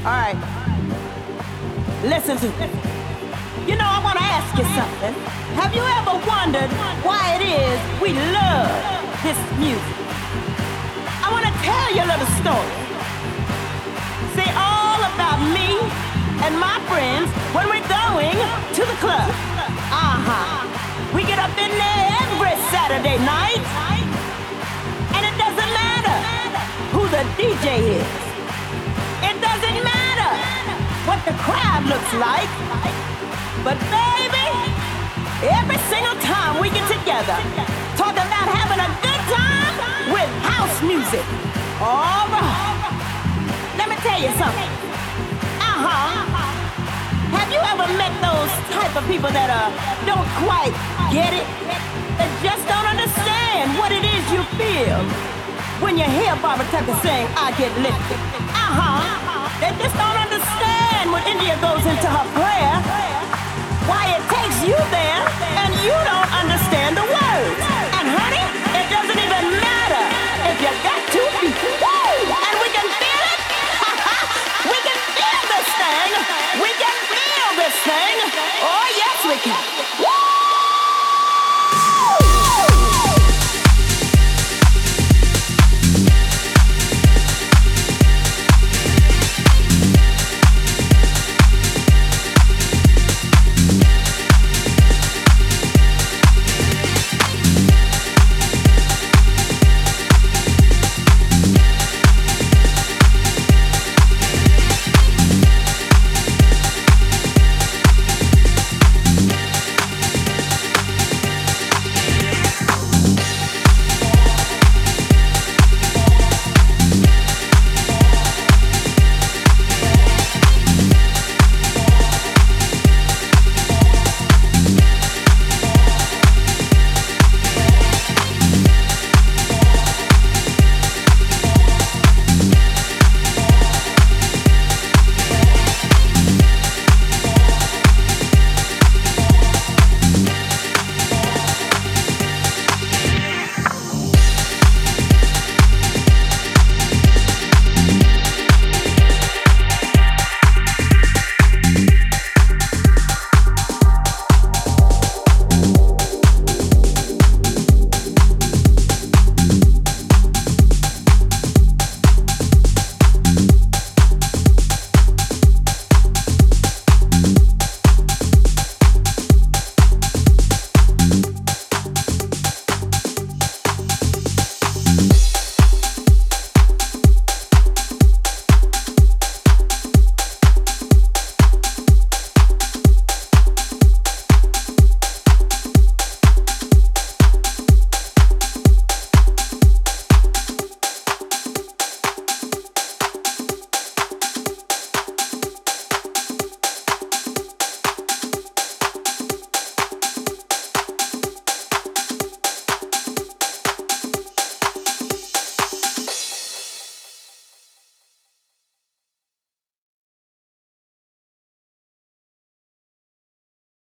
Alright, listen to me. You know, I want to ask you something. Have you ever wondered why it is we love this music? I want to tell you a little story. Say all about me and my friends when we're going to the club. We get up in there every Saturday night, and it doesn't matter who the DJ is. It doesn't matter what the crowd looks like. But baby, every single time we get together, talking about having a good time with house music. All right. Let me tell you something. Have you ever met those type of people that don't quite get it? That just don't understand what it is you feel when you hear Barbara Tucker sing, I Get Lifted.